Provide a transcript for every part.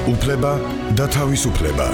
უფლება და თავისუფლება.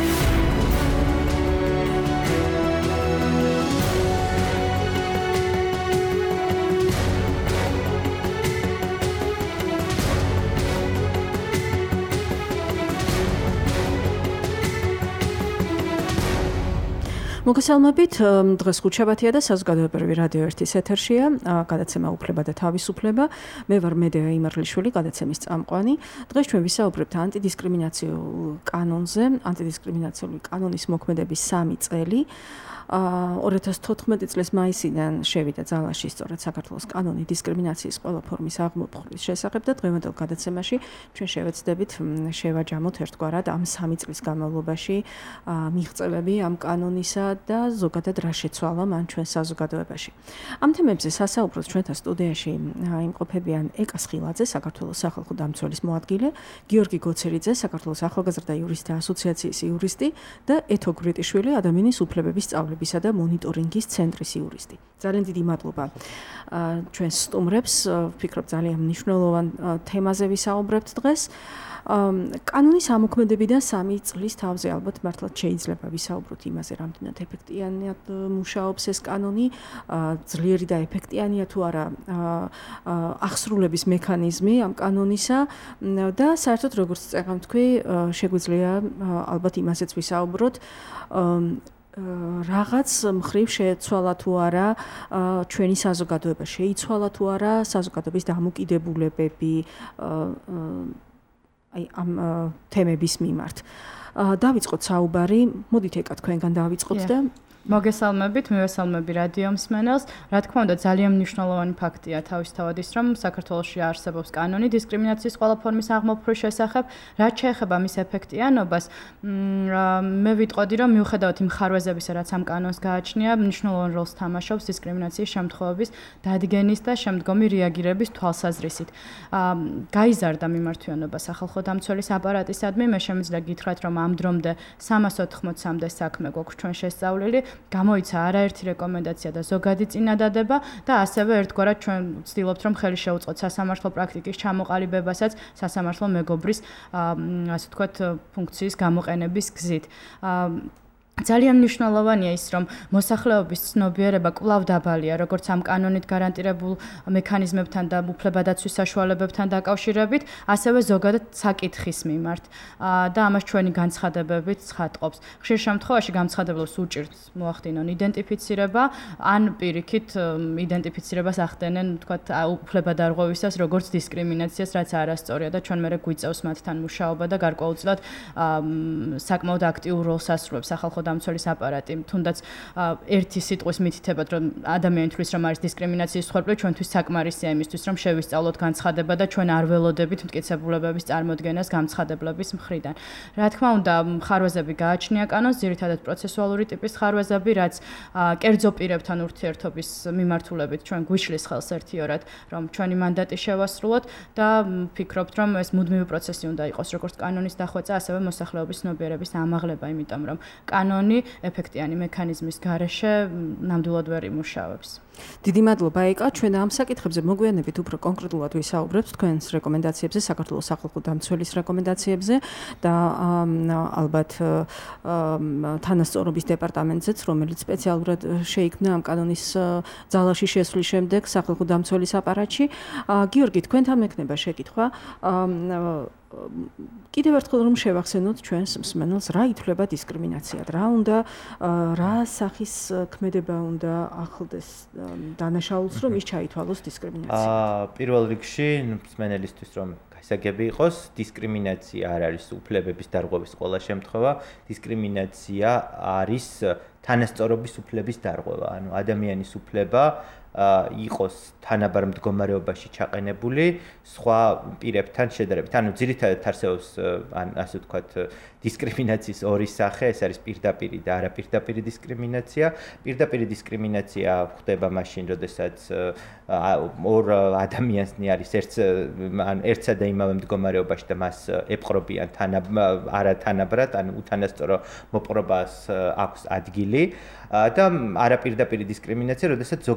მოგესალმებით, დღეს ხუთშაბათია და საზოგადოებრივი რადიო 1-ის ეთერშია, გადაცემა უფლება და თავისუფლება. მე ვარ მედეა იმარლიშვილი, გადაცემის წამყვანი. დღეს ჩვენ ვისაუბრებთ ანტიდისკრიმინაციულ კანონზე, ანტიდისკრიმინაციული კანონის მოქმედების 3 წელი. 2014 წლის მაისიდან შევიდა ძალაში სწორედ საქართველოს კანონი დისკრიმინაციის ყველა ფორმის აღმოფხვრვის შესახებ და დღევანდელ გადაცემაში ჩვენ შევეცდებით შევაჯამოთ ერთგვარად ამ 3 წლის განმავლობაში მიღწევები ამ კანონისა და ზოგადად რა შეცვალა მან ჩვენ საზოგადოებაში. ამ თემებზე სასაუბროს ჩვენთან სტუდიაში იმყოფებიან ეკა სხილაძე, საქართველოს სახალხო დამცველის მოადგილე, გიორგი გოცერიძე, საქართველოს ახალგაზრდა იურისტთა ასოციაციის იურისტი და ეთო გვრიტიშვილი, ადამიანის უფლებების სწავლებისა და მონიტორინგის ცენტრის იურისტი. ძალიან დიდი მადლობა ჩვენს სტუმრებს, ვფიქრობ ძალიან მნიშვნელოვან თემაზე ვისაუბრებთ დღეს. კანონის ამოქმედებიდან 3 წლის თავზე ალბათ მართლაც შეიძლება ვისაუბროთ იმაზე, რამდენად ეფექტიანად მუშაობს ეს კანონი, ძლიერი და ეფექტიანია თუ არა ახსრულების მექანიზმი ამ კანონისა და საერთოდ როგორც წეგან თქვი, შეგვიძლია ალბათ იმაზეც ვისაუბროთ, რაღაც მხრივ შეეცვალა თუ არა ჩვენი საზოგადოება, შეიცვალა თუ არა საზოგადოების დამოკიდებულებები ამ თემების მიმართ. დავიწყოთ საუბარი, მოდით ეკა თქვენგან დავიწყოთ და მოგესალმებით, მივესალმები რადიო მსმენელს. რა თქმა უნდა, ძალიან მნიშვნელოვანი ფაქტია თავისთავად ის, რომ საქართველოში არსებობს კანონი დისკრიმინაციის ყველა ფორმის აღმოფხვრვის შესახებ. რაც შეეხება მის ეფექტიანობას, მე ვიტყოდი, რომ მიუხედავად იმ ხარვეზებისა, რაც ამ კანონს გააჩნია, მნიშვნელოვან როლს თამაშობს დისკრიმინაციის შემთხვევების დადგენის და შემდგომი რეაგირების თვალსაზრისით. გაიზარდა მიმართვიანობა სახალხო დამცველის აპარატისადმი, მე შემიძლია გითხრათ, რომ ამ დრომდე 380-მდე საქმე გვაქვს ჩვენ შესწავლილი. გამოიცა არაერთი რეკომენდაცია და ზოგადი წინადადება და ასევე ერთგვარად ჩვენ ვცდილობთ, რომ ხელი შევუწყოთ სასამართლო პრაქტიკის ჩამოყალიბებასაც სასამართლო მეგობრის ასე ვთქვათ ფუნქციის გამოყენების გზით. ძალიან მნიშვნელოვანია ის, რომ მოსახლეობის ცნობიერება კვლავ დაბალია, როგორც ამ კანონით გარანტირებულ მექანიზმებთან და უფლებადაცვის საშუალებებთან დაკავშირებით, ასევე ზოგადად საკითხის მიმართ. და ამას ჩვენი განცხადებებით ცხადყოფს. ხშირ შემთხვევაში განცხადებლებს უჭირთ მოახდინონ იდენტიფიცირება, ან პირიქით იდენტიფიცირებას ახდენენ, ვთქვათ, უფლებადარღვევისას, როგორც დისკრიმინაციას, რაც არასწორია და ჩვენ მერე გვიწევს მათთან მუშაობა და გარკვეულწილად საკმაოდ აქტიურ როლს ასრულებს სახალხო დამცველის აპარატი, თუნდაც ერთი სიტყვის მითითებად, რომ ადამიანი თვლის, რომ არის დისკრიმინაციის მსხვერპლი, ჩვენთვის საკმარისია იმისთვის, რომ შევისწავლოთ განცხადება და ჩვენ არ ველოდებით მტკიცებულებების წარმოდგენას განცხადებლების მხრიდან. რა თქმა უნდა, ხარვეზები გააჩნია კანონს, ძირითადად პროცესუალური ტიპის ხარვეზები, რაც კერძო პირებთან ურთიერთობის მიმართულებით ჩვენ გვიშლის ხელს ერთიორად, რომ ჩვენი მანდატი შევასრულოთ და ვფიქრობთ, რომ ეს მუდმივი პროცესი უნდა იყოს, როგორც კანონის დახვეწა, ასევე მოსახლეობის ცნობიერების ამაღლება, იმიტომ რომ კანონი ეფექტიანი მექანიზმის გარეშე ნამდვილად ვერ იმუშავებს. დიდი მადლობა ეკა, ჩვენ ამ საკითხებზე მოგვიანებით უფრო კონკრეტულად ვისაუბრებთ თქვენს რეკომენდაციებზე, საქართველოს სახალხო დამცველის რეკომენდაციებზე და ალბათ თანასწორობის დეპარტამენტზეც, რომელიც სპეციალურად შეიქმნა ამ კანონის ძალაში შესვლის შემდეგ სახალხო დამცველის აპარატში. გიორგი, თქვენთან მექნება შეკითხვა. კიდევ ერთხელ რომ შევახსენოთ ჩვენს მსმენელს, რა ითვლება დისკრიმინაციად, რა სახის ქმედება უნდა ახლდეს დანაშაულს, რომ ის ჩაითვალოს დისკრიმინაცია. პირველ რიგში მსმენელისთვის რომ გასაგები იყოს, დისკრიმინაცია არ არის უფლებების დარღვევის ყველა შემთხვევა, დისკრიმინაცია არის თანასწორობის უფლების დარღვევა, ანუ ადამიანის უფლება იყოს თანაბარ მდგომარეობაში ჩაყენებული სხვა პირებთან შედარებით. ანუ ძირითადად არსებობს ასე ვთქვათ დისკრიმინაციის ორი სახე, ეს არის პირდაპირი და არაპირდაპირი დისკრიმინაცია. პირდაპირი დისკრიმინაცია ხდება მაშინ, როდესაც ორ ადამიანსნი არის ერთსა და იმავე მდგომარეობაში და მას ეპყრობიან არათანაბრად, ანუ უთანასწორო მოპყრობას აქვს ადგილი. და არაპირდაპირი დისკრიმინაცია, როდესაც ზოგადი და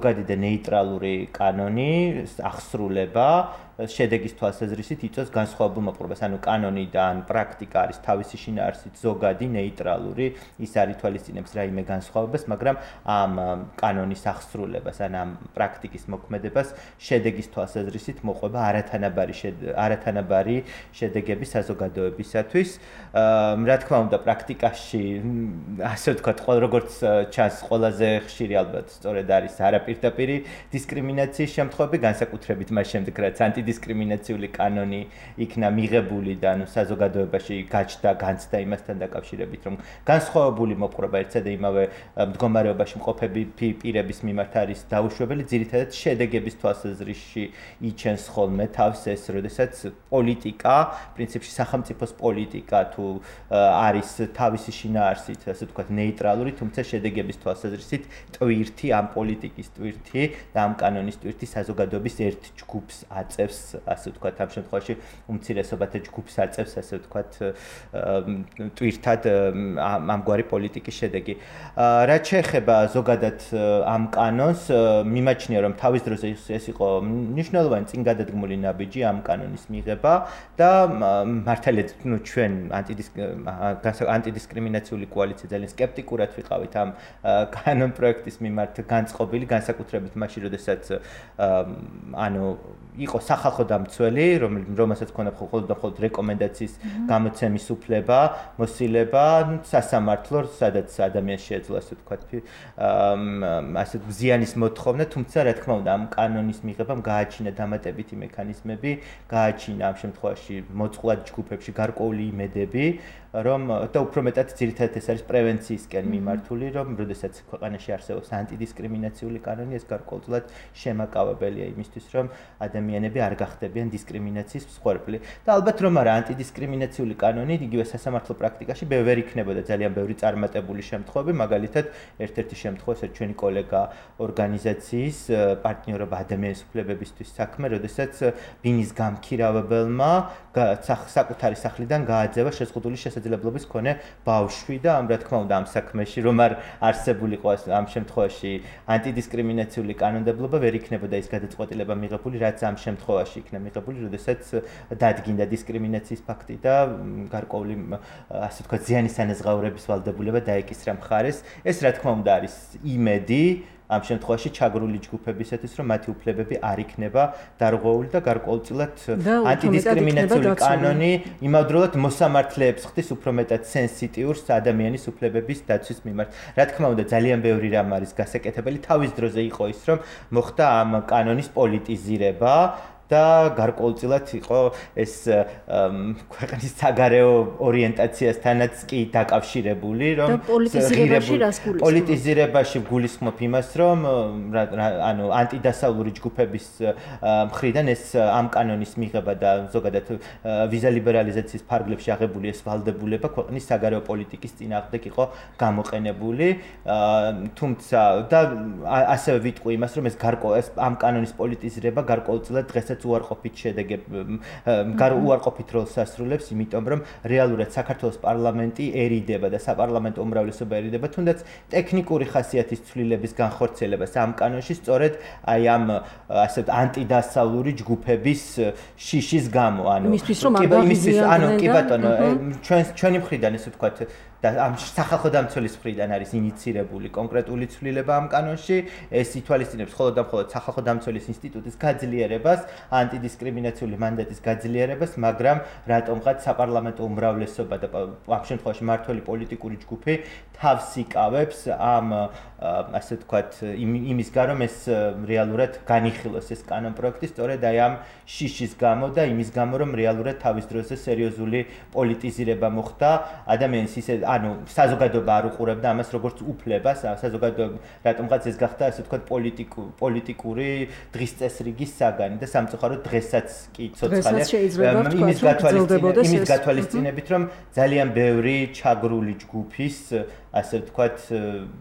ნეიტრალური კანონი ახსრულება შედეგის თვალსაზრისით იწვევს განსხვავებულ მოპყრობას. ანუ კანონი და ან პრაქტიკა არის თავისი შინაარსით ზოგადი, ნეიტრალური, ის არ ითვალისწინებს რაიმე განსხვავებას, მაგრამ ამ კანონის ახსრულებას, ან ამ პრაქტიკის მოქმედებას შედეგის თვალსაზრისით მოყვება არათანაბარი შედეგები საზოგადოებისათვის. რა თქმა უნდა, პრაქტიკაში, ასე ვთქვათ, როგორც ჩანს, ყველაზე ხშირი ალბათ სწორედ არის არაპირდაპირი დისკრიმინაციის შემთხვევები, განსაკუთრებით მას შემდეგ, რაც დისკრიმინაციული კანონი იქნა მიღებული და ანუ საზოგადოებაში გაჩნდა განცდა იმასთან დაკავშირებით, რომ განსხვავებული მოპყრობა ერთსა და იმავე მდგომარეობაში მყოფები პირების მიმართ არის დაუშვებელი, ძირითადად შედეგების თვალსაზრისში იჩენს ხოლმე თავს ეს, როდესაც პოლიტიკა, პრინციპში სახელმწიფოს პოლიტიკა თუ არის თავისი შინაარსით, ასე ვთქვათ, ნეიტრალური, თუმცა შედეგების თვალსაზრისით ტვირთი, ამ პოლიტიკის ტვირთი და ამ კანონის ტვირთი საზოგადოების ერთ ჯგუფს აწევს, ასე ვთქვათ, ამ შემთხვევაში უმცირესობათა ჯგუფს აწევს, ასე ვთქვათ, ტვირთად ამგვარი პოლიტიკის შედეგი. რაც შეეხება ზოგადად ამ კანონს, მიმაჩნია, რომ თავის დროზე ეს იყო მნიშვნელოვანი წინგადადგმული ნაბიჯი ამ კანონის მიღება და მართალია, ჩვენ ანტიდისკრიმინაციული კოალიცია ძალიან სკეპტიკურად ვიყავით ამ კანონ პროექტის მიმართ განწყობილი, განსაკუთრებით მაშინ, როდესაც იყო სახალხო დამცველი, რომელსაც ქონდა მხოლოდ რეკომენდაციის გამოცემის უფლება, მოსილება სასამართლო, სადაც ადამიანს შეეძლო, ასე ვთქვათ, ასე ზიანის მოთხოვნა, თუმცა რა თქმა უნდა, ამ კანონის მიღებამ გააჩინა დამატებითი მექანიზმები, გააჩინა ამ შემთხვევაში მოწყვლად ჯგუფებში გარკვეული იმედები, რომ და უფრო მეტად ძირითადად ეს არის პრევენციისკენ მიმართული, რომ როდესაც ქვეყანაში არსებობს ანტიდისკრიმინაციული კანონი, ეს გარკვეულად შემაკავებელია იმისთვის, რომ ადამიანები არ გახდებიან დისკრიმინაციის მსხვერპლი. და ალბათ რომ არა ანტიდისკრიმინაციული კანონი, იგივე სასამართლო პრაქტიკაში ვერ იქნებოდა ძალიან ბევრი წარმატებული შემთხვევები, მაგალითად, ერთ-ერთი შემთხვევა, ჩვენი კოლეგა ორგანიზაციის პარტნიორობა ადამიანის უფლებებისთვის საქმე, როდესაც ბინის გამქირავებელმა საკუთარი სახლიდან გააძევა შეზღუდული შესაძლებლობის მქონე ბავშვი და რა თქმა უნდა ამ საქმეში რომ არ არსებულიყო ამ შემთხვევაში ანტიდისკრიმინაციული კანონმდებლობა ვერ იქნებოდა ის გადაწყვეტილება მიღებული, რაც ამ შემთხვევაში იქნა მიღებული, როდესაც დადგინდა დისკრიმინაციის ფაქტი და გარკვეული ასე ვთქვათ ზიანის ანაზღაურების ვალდებულება დაეკისრა მხარეს. ეს რა თქმა უნდა არის იმედი ამ შემთხვევაში ჩაგრული ჯგუფებისათვის, რომ მათი უფლებები არ იქნება დარღვეული და გარკვეულწილად ანტიდისკრიმინაციული კანონი იმავდროულად მოსამართლეებს ხდის უფრო მეტად სენსიტიურს ადამიანის უფლებების დაცვის მიმართ. რა თქმა უნდა, ძალიან ბევრი რამ არის გასაკეთებელი. თავის დროზე იყო ის, რომ მოხდა ამ კანონის პოლიტიზირება და გარკვეულწილად იყო ეს ქვეყნის საგარეო ორიენტაციასთანაც კი დაკავშირებული, რომ პოლიტიზირებაში გულისხმობ იმას, რომ ანუ ანტიდასავლური ჯგუფების მხრიდან ეს ამ კანონის მიღება და ზოგადად ვიზა ლიბერალიზაციის ფარგლებში აღებული ეს ვალდებულება ქვეყნის საგარეო პოლიტიკის წინააღმდეგ იყო გამოყენებული, თუმცა და ასევე ვიტყვი იმას, რომ ეს ამ კანონის პოლიტიზირება გარკვეულწილად დღესაც უარყოფით უარყოფით როლს ასრულებს, იმიტომ რომ რეალურად საქართველოს პარლამენტი ერიდება და საპარლამენტო უმრავლესობა ერიდება, თუნდაც ტექნიკური ხასიათის ცვლილების განხორციელებას ამ კანონში სწორედ აი ამ ასე ანტიდასავლური ჯგუფების შიშის გამო, კი ბატონო, ჩვენი მხრიდან ესე ვთქვათ და ამ სახალხო დამცველის მხრიდან არის ინიცირებული კონკრეტული ცვლილება ამ კანონში, ეს ითვალისწინებს მხოლოდ და მხოლოდ სახალხო დამცველის ინსტიტუტის გაძლიერებას, ანტიდისკრიმინაციული მანდატის გაძლიერებას, მაგრამ რატომღაც საპარლამენტო უმრავლესობა და ამ შემთხვევაში მმართველი პოლიტიკური ჯგუფი თავს იკავებს ამ ასე ვთქვათ იმის გარომ ეს რეალურად განიხილოს ეს კანონ პროექტი სწორედ აი ამ შიშის გამო და იმის გამო რომ რეალურად თავის დროზე სერიოზული პოლიტიზირება მოხდა ადამიანის ისე ანუ საზოგადოება არ უყურებდა ამას როგორც უფლებას, საზოგადოება რატომღაც ეს გახდა ასე ვთქვათ პოლიტიკური დღის წესრიგის საგანი და სამწუხაროდ დღესაც კი ცოცხალია იმის გათვალისწინებით რომ ძალიან ბევრი ჩაგრული ჯგუფის ასე ვთქვათ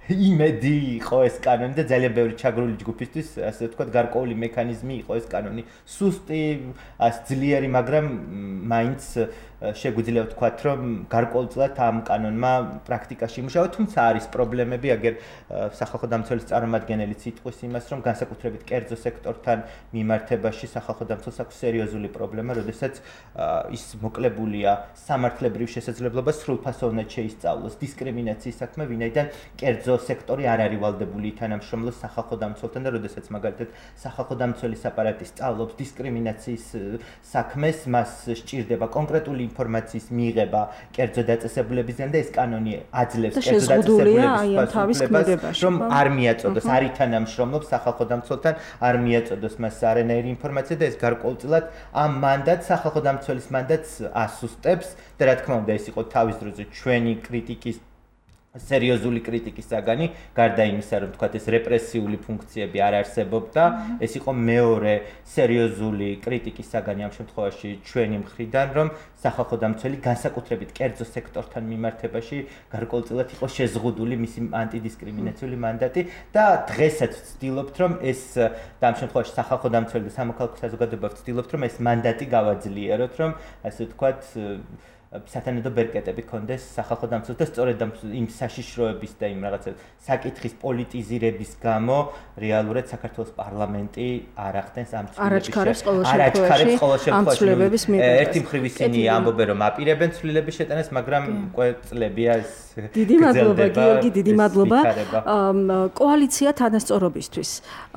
იმედი იყო ეს კანონი და ძალიან ბევრი ჩაგრული ჯგუფისთვის, ასე ვთქვათ, გარკვეული მექანიზმი იყო ეს კანონი. სუსტი, ძლიერი, მაგრამ მაინც შეგვიძლია ვთქვათ, რომ გარკვეულწილად ამ კანონმა პრაქტიკაში იმუშავა, თუმცა არის პრობლემები, აგერ სახალხო დამცველის წარმომადგენელიც იტყვის იმას, რომ განსაკუთრებით კერძო სექტორთან მიმართებაში სახალხო დამცველს აქვს სერიოზული პრობლემა, როდესაც ის მოკლებულია სამართლებრივ შესაძლებლობას სრულფასოვნად შეისწავლოს დისკრიმინაციის საქმე, ვინაიდან კერძო სექტორი არ არის ვალდებული თანამშრომლოს სახალხო დამცველთან და როდესაც მაგალითად სახალხო დამცველის აპარატი სწავლობს დისკრიმინაციის საქმეს, მას სჭირდება კონკრეტული ინფორმაციის მიღება კერძო დაწესებულებისგან და ეს კანონი აძლევს კერძო დაწესებულების რომ არ მიაწოდოს, არ ითანამშრომლობს სახალხო დამცველთან, არ მიაწოდოს მას არანაირი ინფორმაცია და ეს გარკვეულწილად ამ მანდატს, სახალხო დამცველის მანდატს ასუსტებს და რა თქმა უნდა ეს იყო თავის დროზე ჩვენი კრიტიკის სერიოზული კრიტიკის საგანი, გარდა იმისა, რომ თქვათ ეს რეპრესიული ფუნქციები არ არსებობდა, ეს იყო მეორე სერიოზული კრიტიკის საგანი ამ შემთხვევაში ჩვენი მხრიდან, რომ სახალხო დამცველი განსაკუთრებით კერძო სექტორთან მიმართებაში გარკვეულწილად იყო შეზღუდული მისი ანტიდისკრიმინაციული მანდატი და დღესაც ვცდილობთ, რომ ეს და ამ შემთხვევაში სახალხო დამცველი და სამოქალაქო საზოგადოება ვცდილობთ, რომ ეს მანდატი გავაძლიეროთ, რომ ასე ვთქვათ სათანადო ბერკეტები კონდეს სახალხო დამცველს და სწორედ იმ საშიშროების და იმ რაღაცა საკითხის პოლიტიზირების გამო რეალურად საქართველოს პარლამენტი არ ახდენს ამ არაჩქარებს ყოველ შემთხვევაში ერთი მხრივ ისინი ამბობენ რომ აპირებენ ცვლილების შეტანას, მაგრამ კვეთლებია ეს დიდი მადლობა გიორგი, დიდი მადლობა კოალიცია თანასწორობისთვის.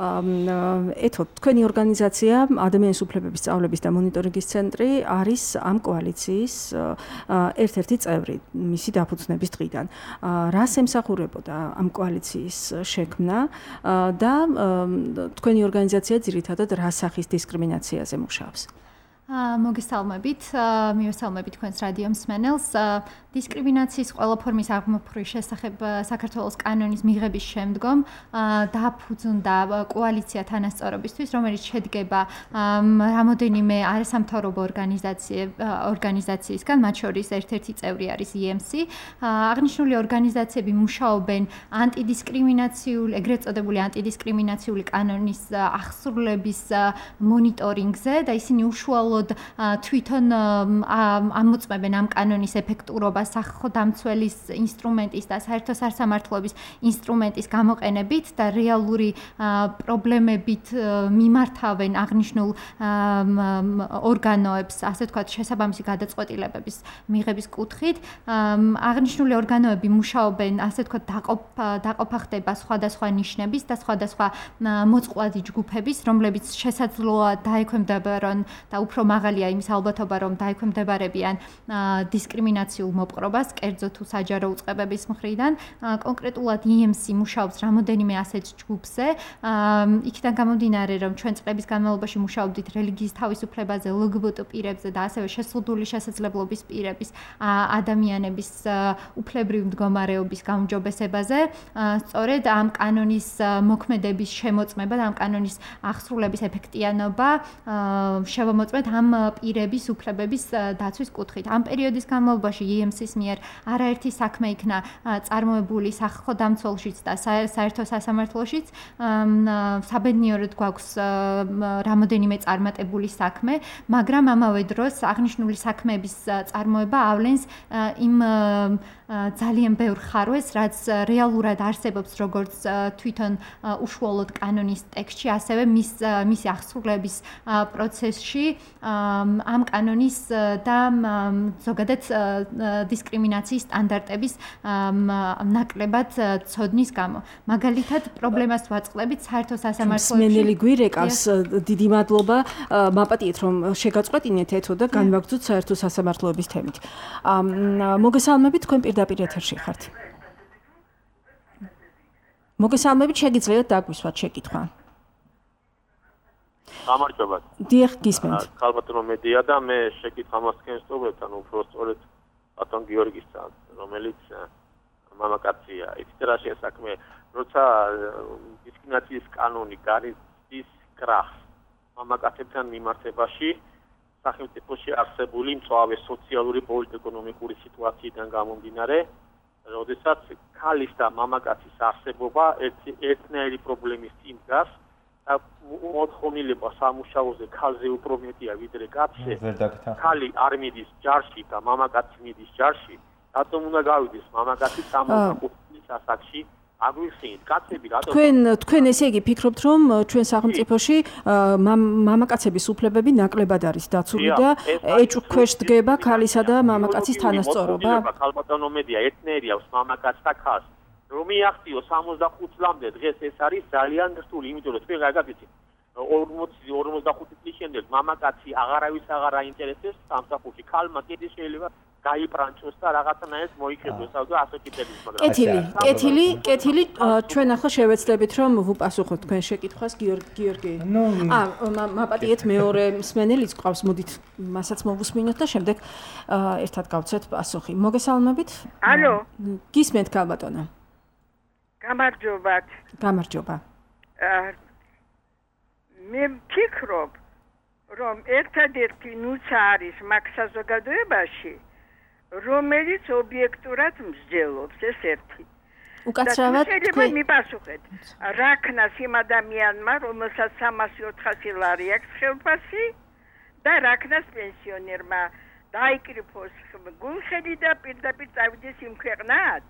ეთო თქვენი ორგანიზაცია ადამიანის უფლებების სწავლების და მონიტორინგის ცენტრი არის ამ კოალიციის ერთ-ერთი წევრი მისი დაფუძნების დღიდან. რას ემსახურებოდა ამ კოალიციის შექმნა და თქვენი ორგანიზაცია ძირითადად რა სახის დისკრიმინაციაზე მუშაობს? მოგესალმებით, მივესალმებით თქვენს რადიო მსმენელს. დისკრიმინაციის ყველა ფორმის აღმოფხრის შესახებ საქართველოს კანონის მიღების შემდგომ დაფუძნდა კოალიცია თანასწორობისთვის, რომელიც შედგება რამოდენიმე არასამთავრობო ორგანიზაციისგან, მათ შორის ერთ-ერთი წევრი არის EMC. აღნიშნული ორგანიზაციები მუშაობენ ანტიდისკრიმინაციული, ეგრეთ წოდებული ანტიდისკრიმინაციული კანონის აღსრულების მონიტორინგზე და ისინი უშუალოდ თვითონ ამოწმებენ ამ კანონის ეფექტურობას სახალხო დამცველის ინსტრუმენტის და საერთო სასამართლოების ინსტრუმენტის გამოყენებით და რეალური პრობლემებით მიმართავენ აღნიშნულ ორგანოებს, ასე ვთქვათ, შესაბამისი გადაწყვეტილებების მიღების კუთხით. აღნიშნული ორგანოები მუშაობენ, ასე ვთქვათ, დაყოფა ხდება სხვადასხვა ნიშნების და სხვადასხვა მოწყვლადი ჯგუფების, რომლებიც შესაძლოა დაექვემდებარონ და უფრო მაღალია იმის ალბათობა, რომ დაექვემდებარებიან დისკრიმინაციულ მოპყრობას, კერძო თუ საჯარო უწყებების მხრიდან. კონკრეტულად EMC მუშაობს რამოდენიმე ასეთ ჯგუფზე. იქიდან გამომდინარე, რომ ჩვენ წლების განმავლობაში მუშაობდით რელიგიის თავისუფლებაზე, LGBT პირებზე და ასევე შეზღუდული შესაძლებლობის პირების ადამიანების უფლებრივ მდგომარეობის გაუმჯობესებაზე. სწორედ ამ კანონის მოქმედების შემოწმება და ამ კანონის აღსრულების ეფექტიანობა შევამოწმეთ ამ პირების უფლებების დაცვის კუთხით. ამ პერიოდის განმავლობაში EMC-ის მიერ არაერთი საქმე იქნა წარმოებული სახალხო დამცველშიც და საერთო სასამართლოშიც. საბედნიეროდ გვაქვს რამოდენიმე წარმატებული საქმე, მაგრამ ამავე დროს აღნიშნული საქმეების წარმოება ავლენს იმ ძალიან ბევრ ხარვეს, რაც რეალურად არსებობს როგორც თვითონ უშუალოდ კანონის ტექსტში, ასევე მისი აღსრულების პროცესში ამ კანონის და ზოგადად დისკრიმინაციის სტანდარტების ნაკლებად ცოდნის გამო. მაგალითად, პრობლემას ვაწყდებით საერთო სასამართლოებში. მსმენელი გვირეკავს, დიდი მადლობა, მაპატიეთ რომ შეგაწყვეტინეთ ეთო და განვაგრძოთ საერთო სასამართლოების თემით. მოგესალმებით, თქვენ პირდაპირ ეთერში ხართ. მოგესალმებით, შეგიძლიათ დაგვისვათ შეკითხვა. გამარჯობათ. დიახ, გისმენთ. ქალბატონო მედია და მე შეკითხვა მასკენ სწორედ, ანუ უფრო სწორედ ბატონ გიორგისთან, რომელიც მამაკაცია. იცით რა შეიძლება საქმე, როცა დისკრიმინაციის კანონი გარეთის კრახს მამაკაცებთან მიმართებაში სახელმწიფოში არსებული მწვავე სოციალური პოლიტიკურ-ეკონომიკური სიტუაციიდან გამომდინარე როდესაც ქალის და მამაკაცის არსებობა ერთნაირი პრობლემის წინ დგას და მოთხოვნილება სამუშაოზე ქალზე უფრო მეტია ვიდრე კაცზე. ქალი არ მიდის ჯარში და მამაკაცი მიდის ჯარში. რატომ უნდა გავიდეს მამაკაცი 65 ასაკში? აგვიხსენეთ, კაცები რატომ თქვენ ესე იგი ფიქრობთ, რომ ჩვენ სახელმწიფოში მამაკაცების უფლებები ნაკლებად არის დაცული და ეჭვქვეშ დგება ქალისა და მამაკაცის თანასწორობა? ქალბატონო მედია ერთნაირი აქვს მამაკაცს და ქალს. რომ მიაღწიო 65 წლამდე დღეს ეს არის ძალიან რთული, იმიტომ რომ თქვენ გაგაცით 40-45 წლის შემდეგ მამაკაცი აღარავის აღარ აინტერესებს სამსახურში. ქალმა კიდე შეიძლება გაიპრანჭოს და რაღაცნაირად მოიქრებოს და ასე კიდეც მაგრამ კეთილი ჩვენ ახლა შევეცდებით რომ ვუპასუხოთ თქვენ შეკითხვას გიორგი მაპატიეთ მეორე მსმენელიც ყავს მოდით მასაც მოვუსმინოთ და შემდეგ ერთად გავცეთ პასუხი მოგესალმებით ალო გისმენთ ქალბატონო გამარჯობა მე ვფიქრობ რომ ერთადერთი ნუცა არის მაგ საზოგადოებაში რომელიც ობიექტურად მსჯელობს ეს ერთი. უკაცრავად შეიძლება მიპასუხეთ. რა ქნას იმ ადამიანმა, რომელსაც 300-400 ლარი აქვს ხელფასი და რა ქნას პენსიონერმა დაიკრიფოს გულხელი და პირდაპირ წავიდეს იმ ქვეყნად?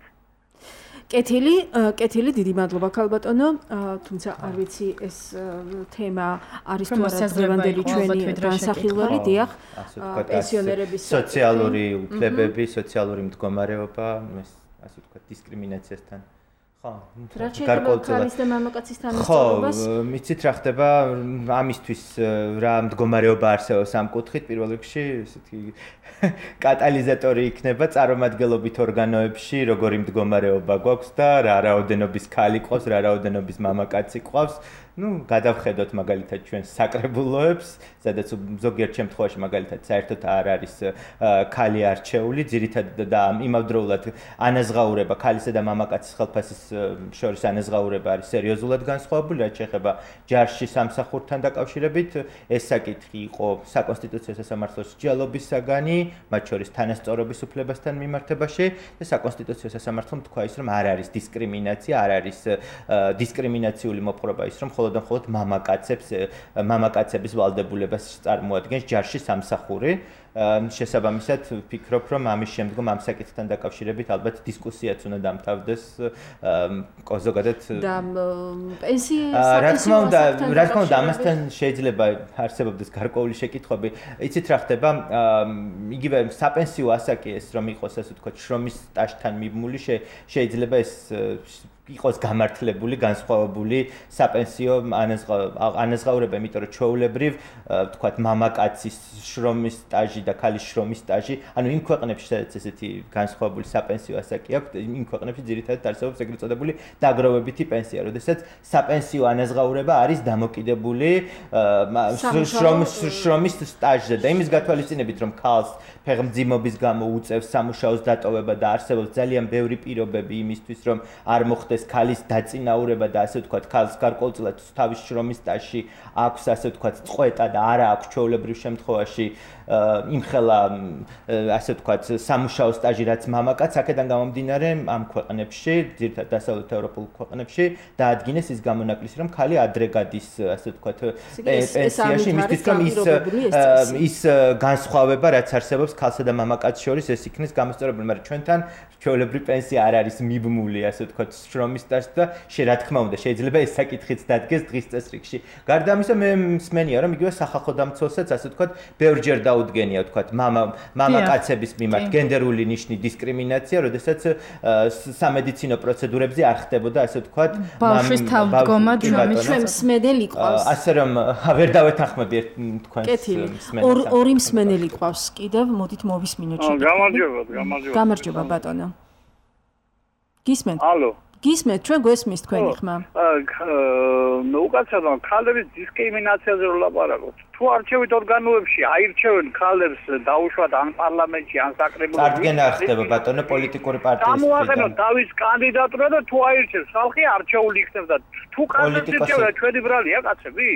კეთილი დიდი მადლობა ქალბატონო თუმცა არ ვიცი ეს თემა არის თუ არა დღევანდელი ჩვენი განსახილველი დიახ პენსიონერების სოციალური უფლებები სოციალური მდგომარეობა ასე ვთქვათ დისკრიმინაციასთან გარკვეულწილად და მამაკაცის თანასწორობას მიცით რა ხდება ამისთვის რა მდგომარეობა არსებობს ამ კუთხით პირველ რიგში ესეთი კატალიზატორი იქნება წარმომადგენლობით ორგანოებში როგორი მდგომარეობა გვაქვს და რა რაოდენობის ქალი ყავს რა რაოდენობის მამაკაცი ყავს გადავხედოთ მაგალითად ჩვენ საკრებულოებს სადაც ზოგიერთ შემთხვევაში მაგალითად საერთოდ არ არის ქალი არჩეული ძირითადად და იმავდროულად ანაზღაურება ქალისა და მამაკაცის ხელფასის შორის ანაზღაურება არის სერიოზულად განსხვავებული რაც შეეხება ჯარში სამსახურთან დაკავშირებით ეს საკითხი იყო საკონსტიტუციო სასამართლოს ჯალობის საგანი მათ შორის თანასწორობის უფლებასთან მიმართებაში და საკონსტიტუციო სასამართლომ თქვა ის რომ არ არის დისკრიმინაცია არ არის დისკრიმინაციული მოპყრობა ის რომ მხოლოდ მამაკაცების ვალდებულებას წარმოადგენს ჯარში სამსახური შესაბამისად ვფიქრობ რომ ამის შემდგომ ამ საკითხთან დაკავშირებით ალბათ დისკუსიაც უნდა დამთავრდეს ზოგადად და პენსიის რა თქმა უნდა ამასთან შეიძლება არსებობდეს გარკვეული შეკითხვები იცით რა ხდება იგივე საპენსიო ასაკი ეს რომ იყოს ასე ვთქვათ შრომის სტაჟთან მიბმული შეიძლება ეს იყოს გამართლებული, განსხვავებული საპენსიო ანაზღაურება, იმიტომ რომ ჩვეულებრივ, ვთქვათ, მამაკაცის შრომის სტაჟი და ქალის შრომის სტაჟი, ანუ იმ ქვეყნებში, სადაც ესეთი განსხვავებული საპენსიო ასაკი აქვს, იმ ქვეყნებში ძირითადად არსებობს ეგრეთ წოდებული დაგროვებითი პენსია, როდესაც საპენსიო ანაზღაურება არის დამოკიდებული შრომის სტაჟზე და იმის გათვალისწინებით, რომ ქალს ფეხმძიმობის გამო უწევს სამუშაოს დატოვება და არსებობს ძალიან ბევრი პირობები იმისთვის, რომ არ მოხდეს ქალის დაწინაურება და ასე ვთქვათ, ქალს გარკვეულწილად თავის შრომის სტაჟში აქვს ასე ვთქვათ, წყვეტა და არა აქვს ჩვეულებრივ შემთხვევაში იმხელა ასე ვთქვათ, სამუშაო სტაჟი რაც მამაკაც, აქედან გამომდინარე ამ ქვეყნებში, ძირითადად დასავლეთ ევროპულ ქვეყნებში დაადგინეს ის გამონაკლისი, რომ ქალი ადრე გადის ასე ვთქვათ, პენსიაში, იმისთვის რომ ის განსხვავება რაც არსებობს ქალსა და მამაკაცს შორის ეს იქნეს გამოსწორებული, მაგრამ ჩვენთან ჩვეულებრივ პენსია არ არის მიბმული ასე ვთქვათ, შრომის სტაჟს და რა თქმა უნდა შეიძლება ეს საკითხიც დადგეს დღის წესრიგში. გარდა ამისა მე მსმენია რომ იგივე სახალხო დამცველსაც ასე ვთქვათ, ბევრჯერ დაუდგენია ვთქვათ, მამაკაცების მიმართ გენდერული ნიშნი დისკრიმინაცია, როდესაც სამედიცინო პროცედურებზე არ ხდებოდა ასე ვთქვათ, ბავშვის თავდგომა ჩვენ მსმენელი ყავს. ასე რომ ვერ დავეთანხმები თქვენს მსმენელს. ორი მსმენელი ყავს კიდევ, მოდით მოვისმინოთ შეგიძლიათ. გამარჯობა ბატონო. გისმენთ? ალო. გისმენთ, ჩვენ გვესმის თქვენი ხმა. უკაცრავად ქალების დისკრიმინაციაზე რომ ლაპარაკობთ. თუ არჩევით ორგანოებში აირჩევენ ქალებს დაუშვათ ან პარლამენტში ან საკრებულოში. წარდგენა ხდება ბატონო პოლიტიკური პარტიის. გამოაყენოთ თავის კანდიდატურა და თუ აირჩევს ხალხი არჩეული იქნება და თუ კანდიდატურა ჩვენი ბრალია კაცები.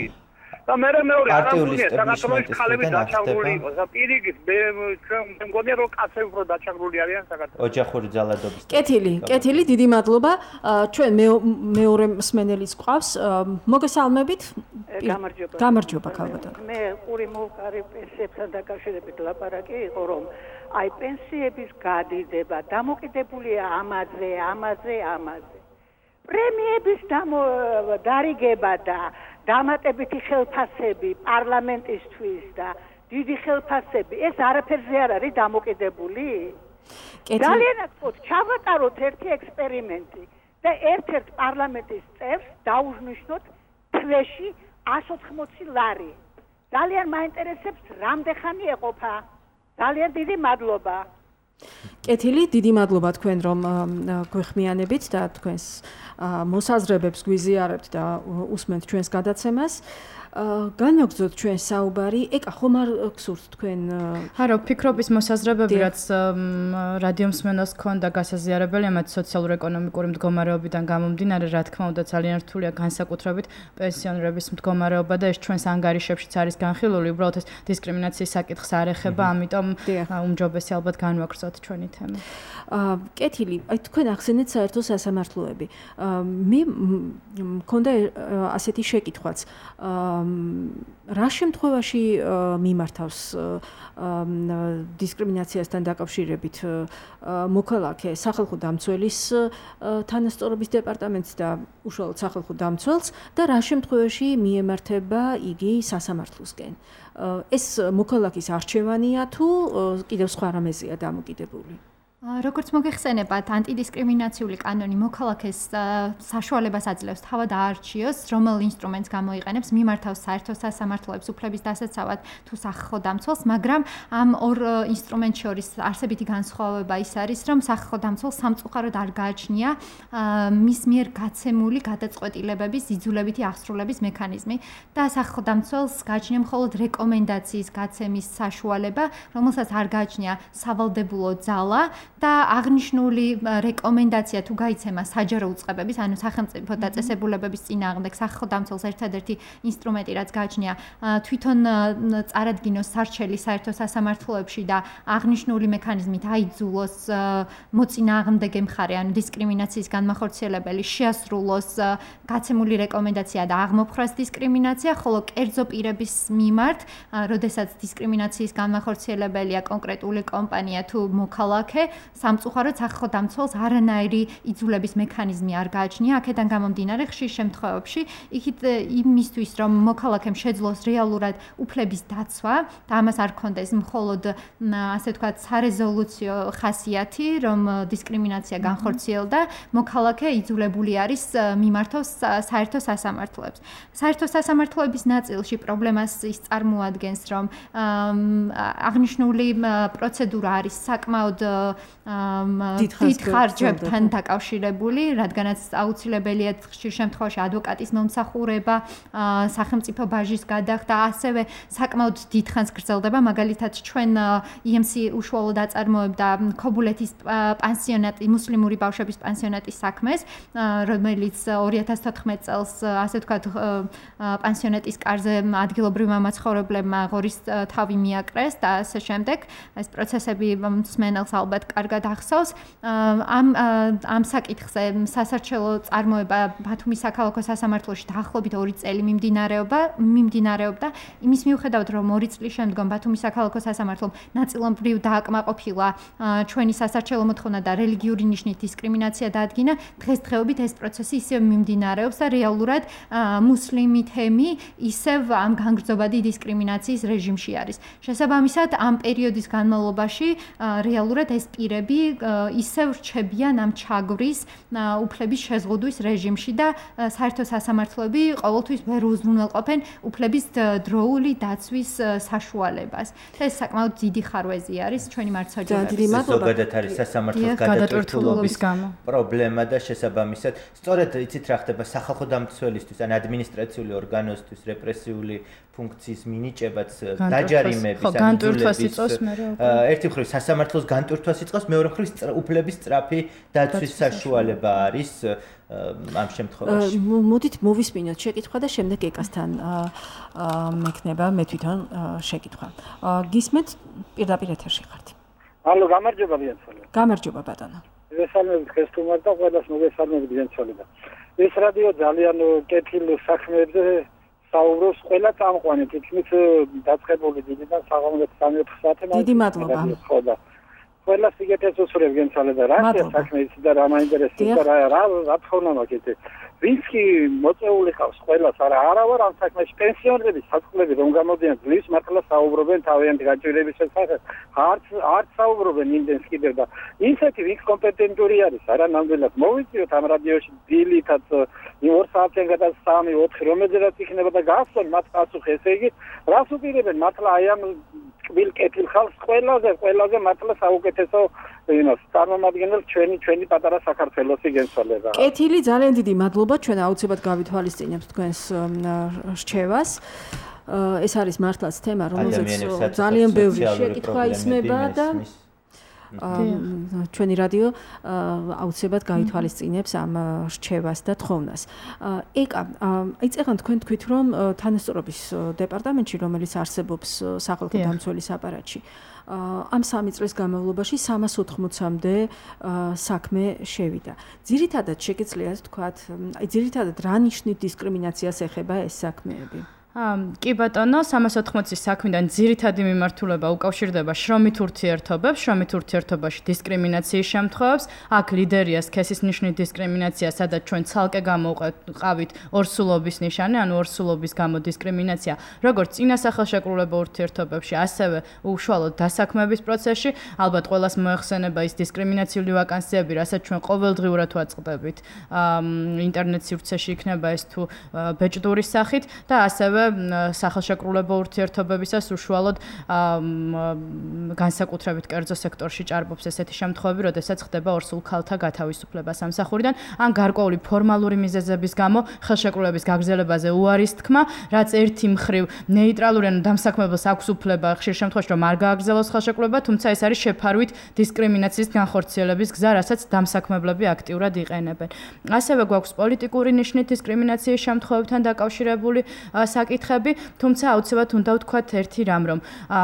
და მეორე პარტიული საქართველოს ხალები დაჩაგრული იყო და პირიქით მე მგონია რომ კაცები უფრო დაჩაგრული არიან საქართველოს ოჯახური ძალადობის კეთილი დიდი მადლობა ჩვენ მეორე მსმენელიც ყავს მოგესალმებით გამარჯობა ქალბატონო მე ყური მოვყარი პენსიებთან დაკავშირებით ლაპარაკი იყო რომ აი პენსიების გადიდება დამოკიდებულია ამაზე პრემიების დარიგება და დამატებითი ხელფასები პარლამენტისთვის და დიდი ხელფასები ეს არაფერზე არ არის დამოკიდებული ძალიან აქ ჩავატაროთ ერთი ექსპერიმენტი და ერთ-ერთ პარლამენტის წევრს დაუჟნიშნოთ თვეში 180 ლარი ძალიან მაინტერესებს რამდენ ხანი ეყოფა ძალიან დიდი მადლობა კეთილი დიდი მადლობა თქვენ რომ გვეხმიანებით და თქვენს მოსაზრებებს გვიზიარებთ და უსმენთ ჩვენს გადაცემას განვაგრძოთ ჩვენ საუბარი ეკა ხომ არ გსურთ თქვენ არა ფიქრობის მოსაზრებები რაც რადიო მსმენელს ქონდა გასაზიარებელია მათ სოციალურ-ეკონომიკური მდგომარეობიდან გამომდინარე რა თქმა უნდა ძალიან რთულია განსაკუთრებით პენსიონერების მდგომარეობა და ეს ჩვენს ანგარიშებშიც არის განხილული უბრალოდ ეს დისკრიმინაციის საკითხს არ ეხება ამიტომ უმჯობესი ალბათ განვაგრძოთ ჩვენი თემა კეთილი აი თქვენ ახსენეთ საერთო სასამართლოები მე მქონდა ასეთი შეკითხვაც რა შემთხვევაში მიმართავს დისკრიმინაციასთან დაკავშირებით მოქალაქე სახალხო დამცველის თანასწორობის დეპარტამენტს და უშუალოდ სახალხო დამცველს და რა შემთხვევაში მიემართება იგი სასამართლოსკენ ეს მოქალაქის არჩევანია თუ კიდევ სხვა რამეზეა დამოკიდებული როგორც მოგეხსენებათ, ანტიდისკრიმინაციული კანონი მოქალაქეს საშუალებას აძლევს თავად აარჩიოს, რომელ ინსტრუმენტს გამოიყენებს, მიმართავს საერთო სასამართლოებს უფლების დასაცავად თუ სახალხო დამცველს, მაგრამ ამ ორ ინსტრუმენტს შორის არსებითი განსხვავება ის არის, რომ სახალხო დამცველს სამწუხაროდ არ გააჩნია მის მიერ გაცემული გადაწყვეტილებების იძულებითი აღსრულების მექანიზმი და სახალხო დამცველს გააჩნია მხოლოდ რეკომენდაციის გაცემის საშუალება, რომელსაც არ გააჩნია სავალდებულო ძალა და აღნიშნული რეკომენდაცია თუ გაიცემა საჯარო უწყებების, ანუ სახელმწიფო დაწესებულებების წინააღმდეგ სახალხო დამცველს ერთადერთი ინსტრუმენტი, რაც გააჩნია თვითონ წარადგინოს სარჩელი საერთო სასამართლოებში და აღნიშნული მექანიზმით აიძულოს მოწინააღმდეგე მხარე, ანუ დისკრიმინაციის განმახორციელებელი შეასრულოს გაცემული რეკომენდაცია და აღმოფხრას დისკრიმინაცია, ხოლო კერძო პირების მიმართ, როდესაც დისკრიმინაციის განმახორციელებელია კონკრეტული კომპანია თუ მოქალაქე სამწუხაროდ სახალხო დამცველს არანაირი იძულების მექანიზმი არ გააჩნია, აქედან გამომდინარე ხშირ შემთხვევებში იქით იმისთვის რომ მოქალაქემ შეძლოს რეალურად უფლების დაცვა და ამას არ ქონდეს მხოლოდ ასე ვთქვათ სარეზოლუციო ხასიათი, რომ დისკრიმინაცია განხორციელდა, მოქალაქე იძულებული არის მიმართოს საერთო სასამართლოებს. საერთო სასამართლოების ნაწილში პრობლემას ის წარმოადგენს, რომ აღნიშნული პროცედურა არის საკმაოდ დიდ ხარჯებთან დაკავშირებული, რადგანაც აუცილებელია ხშირ შემთხვევაში ადვოკატის მომსახურება, სახელმწიფო ბაჟის გადახდა, ასევე საკმაოდ დიდ ხანს გრძელდება, მაგალითად ჩვენ EMC უშუალოდ აწარმოებდა ქობულეთის პანსიონატი, მუსლიმური ბავშვების პანსიონატის საქმეს, რომელიც 2014 წელს, ასე ვთქვათ, პანსიონატის კარზე ადგილობრივმა მაცხოვრებლებმა ღორის თავი მიაკრეს და ასე შემდეგ. ეს პროცესები მსმენელს ალბათ კარგად ახსოვს. ამ საკითხზე სასარჩელო წარმოება ბათუმის საქალაქო სასამართლოში დაახლოებით 2 წელი მიმდინარეობდა. იმის მიუხედავად, რომ 2 წლის შემდგომ ბათუმის საქალაქო სასამართლომ ნაწილობრივ დააკმაყოფილა ჩვენი სასარჩელო მოთხოვნა და რელიგიური ნიშნით დისკრიმინაცია დაადგინა, დღესდღეობით ეს პროცესი ისევ მიმდინარეობს და რეალურად მუსლიმი თემი ისევ ამ განგრძობადი დისკრიმინაციის რეჟიმში არის. შესაბამისად, ამ პერიოდის განმავლობაში რეალურად ეს პირები ისევ რჩებიან ამ ჩაგვრის უფლების შეზღუდვის რეჟიმში და საერთო სასამართლოები ყოველთვის ვერ უზრუნველყოფენ უფლების დროული დაცვის საშუალებას. ეს საკმაოდ დიდი ხარვეზი არის ჩვენი მართლმსაჯულების. ზოგადად არის სასამართლოს გადატვირთულობის პრობლემა და შესაბამისად, სწორედ იცით რა ხდება სახალხო დამცველისთვის, ან ადმინისტრაციული ორგანოსთვის რეპრესიული ფუნქციის მინიჭებაც, დაჯარიმების, განტვირთვას იწვევს მე. ერთი მხრივ სასამართლოს განტვირთვას იწვევს, მეორე მხრივ უფლების სწრაფი დაცვის საშუალება არის ამ შემთხვევაში. მოდით მოვისმინოთ შეკითხვა და შემდეგ ეკასთან მექნება მე თვითონ შეკითხვა. გისმენთ პირდაპირ ეთერში ხართ. ალო, გამარჯობა ბიძანცოლი. გამარჯობა ბატონო. მოგესალმებით ხესტუმარ და ყველას მოგესალმებით ბიძანცოლი და ეს რადიო ძალიან კეთილ საქმეებზე საუბრობს ყველა წამყვანი თითქმის დაწყებული დიდიდან საღამოთი 3-4 საათი დიდი მადლობა. ყველა სიგეთეს უსურებ გენცალე და რა საქმე იცი და რა მაინტერესებს და რა თხოვნა მაგეთე ვინც კი მოწეული ყავს ყველას არა ვარ ამ საქმეში პენსიონერები საწყლები რომ გამოდიან ძლივს მართლა საუბრობენ თავიანთი გაჭირების შესახებ არც საუბრობენ იმდენს კიდევ და ისეთი ვინც კომპეტენტური არის არა ნამდვილად მოვიწიოთ ამ რადიოში დილითაც 2 საათიდან გადას 3-4 რომელზეც იქნება და გასწორ მათ პასუხი ესე იგი რას უპირებენ მართლა აი ამ კბილ კეთილ ხალხს ყველაზე მართლა საუკეთესო იმას წარმომადგენელ ჩვენი პატარა საქართველოსი გენცვალება. კეთილი ძალიან დიდი მადლობა ჩვენ აუცილებლად გავითვალისწინებთ თქვენს რჩევას. ეს არის მართლაც თემა რომელზეც ძალიან ბევრი შეკითხვა ისმება და ჩვენი რადიო აუცილებლად გაითვალისწინებს ამ რჩევას და თხოვნას. ეკა, აი წეგან თქვენ თქვით რომ თანასწორობის დეპარტამენტში რომელიც არსებობს სახალხო დამცველის აპარატში ამ 3 წლის განმავლობაში 380-მდე საქმე შევიდა. ძირითადად შეგიძლიათ თქვათ, აი ძირითადად რა ნიშნით დისკრიმინაციას ეხება ეს საქმეები? კი ბატონო, 380-ის საქმიდან ძირითადი მიმართულება უკავშირდება შრომით ურთიერთობებს, შრომით ურთიერთობაში დისკრიმინაციის შემთხვევებს. აქ ლიდერია სქესის ნიშნით დისკრიმინაცია, სადაც ჩვენ ცალკე გამოვყავით ორსულობის ნიშანი, ანუ ორსულობის გამო დისკრიმინაცია, როგორც წინა სახელშეკრულება ურთიერთობებში, ასევე უშუალოდ დასაქმების პროცესში. ალბათ ყველას მოეხსენება ის დისკრიმინაციული ვაკანსიები, რასაც ჩვენ ყოველდღიურად ვაწყდებით. ინტერნეტ სივრცეში იქნება ეს თუ ბეჭდურის სახით და ასევე სახელშეკრულება ურთიერთობებისას უშუალოდ განსაკუთრებით კერძო სექტორში ჭარბობს ესეთი შემთხვევები, როდესაც ხდება ორსულ ქალთა გათავისუფლება სამსახურიდან, ან გარკვეული ფორმალური მიზეზების გამო ხელშეკრულების გაგრძელებაზე უარის თქმა, რაც ერთი მხრივ ნეიტრალური, ანუ დამსაქმებელს აქვს უფლება ხშირ შემთხვევაში რომ არ გააგრძელოს ხელშეკრულება, თუმცა ეს არის შეფარვით დისკრიმინაციის განხორციელების გზა, რასაც დამსაქმებლები აქტიურად იყენებენ. ასევე გვაქვს პოლიტიკური ნიშნით დისკრიმინაციის შემთხვევებთან დაკავშირებული საკითხები, თუმცა აუცილებლად უნდა ვთქვათ ერთი რამ, რომ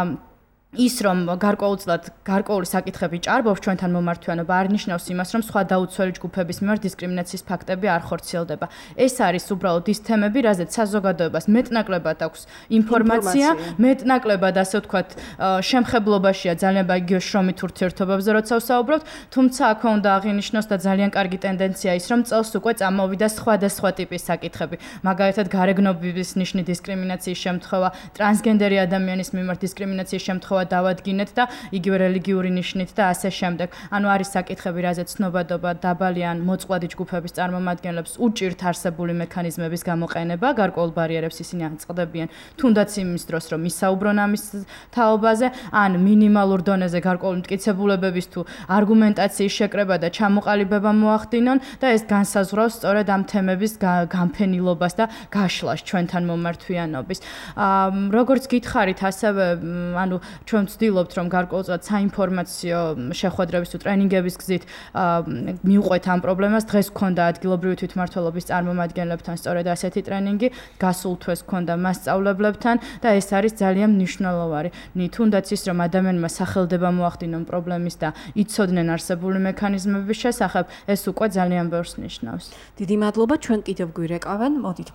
ის რომ გარკვეული საკითხები ჭარბობს ჩვენთან მომართვიანობა არ ნიშნავს იმას, რომ სხვა დაუცველი ჯგუფების მიმართ დისკრიმინაციის ფაქტები არ ხორციელდება. ეს არის უბრალოდ ის თემები, რაზეც საზოგადოებას მეტნაკლებად აქვს ინფორმაცია, მეტნაკლებად ასე ვთქვათ, შემხებლობაშია ძალიან ბაგიო შრომით ურთიერთობებზე, როცა ვსაუბრობთ, თუმცა აქვე უნდა აღინიშნოს და ძალიან კარგი ტენდენცია ის, რომ წელს უკვე წამოვიდა სხვადასხვა ტიპის საკითხები. მაგალითად, გარეგნობის ნიშნით დისკრიმინაციის შემთხვევა, ტრანსგენდერი ადამიანის მიმართ დისკრიმინაციის შემთხვევა დავადგინეთ და იგივე რელიგიური ნიშნით და ასე შემდეგ. ანუ არის საკითხები, რაზეც ცნობადობა დაბალი ან მოწყვლადი ჯგუფების წარმომადგენლებს უჭირთ არსებული მექანიზმების გამოყენება, გარკვეულ ბარიერებს ისინი აწყდებიან, თუნდაც იმის დროს, რომ ისაუბრონ ამის თაობაზე, ან მინიმალურ დონეზე გარკვეული მტკიცებულებების თუ არგუმენტაციის შეკრება და ჩამოყალიბება მოახდინონ და ეს განსაზღვრავს სწორედ ამ თემების განფენილობას და გაშლას ჩვენთან მომართვიანობის. როგორც გითხარით, ასევე ანუ ჩვენ ვცდილობთ რომ გარკვეულწილად საინფორმაციო შეხვედრების თუ ტრენინგების გზით მივყვეთ ამ პრობლემას. დღეს გქონდა ადგილობრივი თვითმმართველობის წარმომადგენლებთან სწორედ ასეთი ტრენინგი, გასულ თვეს გქონდა მასწავლებლებთან და ეს არის ძალიან მნიშვნელოვანი. თუნდაც ის რომ ადამიანმა სახელდება მოახდინონ პრობლემის და იცოდნენ არსებული მექანიზმების შესახებ, ეს უკვე ძალიან ბევრს ნიშნავს. დიდი მადლობა, ჩვენ კიდევ გვირეკავენ, მოდით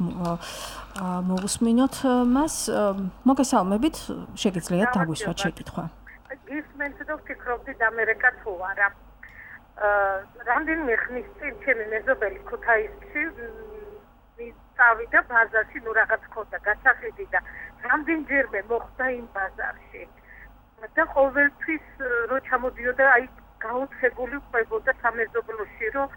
მოვუსმინოთ მას. მოგესალმებით, შეგიძლიათ დაგვისვათ შეკითხვა. გისმენთ და ვფიქრობდი ამერიკა თუ არა. რამდენიმე ხნის წინ ჩემი მეზობელი ქუთაისში წავიდა ბაზარში, ნუ რაღაც ქონდა გასახედი და რამდენჯერმე მოხდა იმ ბაზარში. და ყოველთვის რო ჩამოდიოდა, აი გაუცხებული ყვებოდა სამეზობლოში, რომ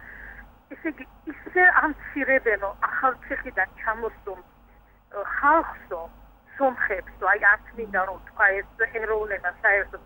ისე ამცირებენო ახალციხიდან ჩამოსულ ხალხსო, სომხებსო, აი არ მინდა რომ თქვა ეს ეროვნება საერთოდ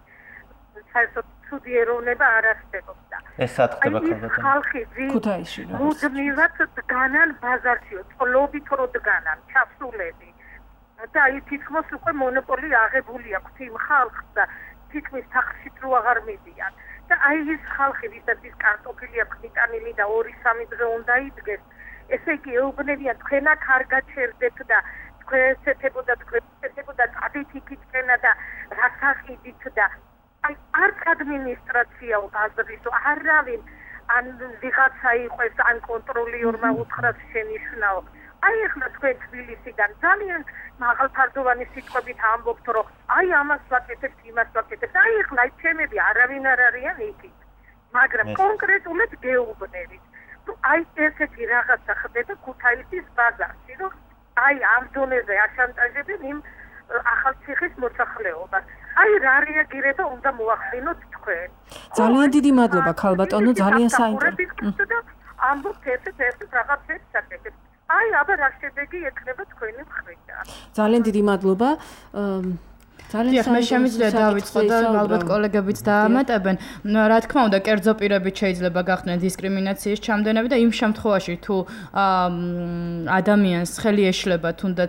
ცუდი ეროვნება არ არსებობდა. ეს სათხდება ქალბატონო. ხალხი ქუთაისში რა. მუდმივად დგანან ბაზარში, წლობით რო დგანან, ჩასულები. და აი თითქმის უკვე მონოპოლი აღებული აქვს იმ ხალხს და თითქმის თახში რო აღარ მიდიან. და აი ის ხალხი, ვისაც ის კარტოფილი აქვს მიტანილი და 2-3 დღე უნდა იდგეს, ესე იგი ეუბნებიან თქვენ აქ არ გაჩერდეთ და თქვენ ესეთებოდა წადით იქითკენა და რას აყიდით და აი არც ადმინისტრაცია აზრისო არავინ ან ვიღაცა იყოს ან კონტროლიორმა უთხრას შენიშნაო აი ახლა თქვენ თბილისიდან ძალიან მაღალფარდოვანი სიტყვებით ამბობთ რომ აი ამას ვაკეთებთ იმას ვაკეთებთ აი ახლა ჩემები არავინ არ არიან იქით მაგრამ კონკრეტულად გეუბნებით აი ესეთი რაღაცა ხდება ქუთაისის ბაზარში რომ აი ამ დონეზე აშანტაჟებენ იმ ახალციხის მოსახლეობას აი რა რეაგირება უნდა მოახდინოთ თქვენ ძალიან დიდი მადლობა ქალბატონო ძალიან საინტერესო ამბობთ ერთ რაღაცებს საკეთებთ აი აბა რა შედეგი ექნება თქვენი მხრიდან ძალიან დიდი მადლობა დიახ, მე შემიძლია დავიწყო და ალბათ კოლეგებიც დაამატებენ. რა თქმა უნდა, კერძო პირებით შეიძლება გახდნენ დისკრიმინაციის ჩამდენები და იმ შემთხვევაში თუ ადამიანს ხელი ეშლება თუნდაც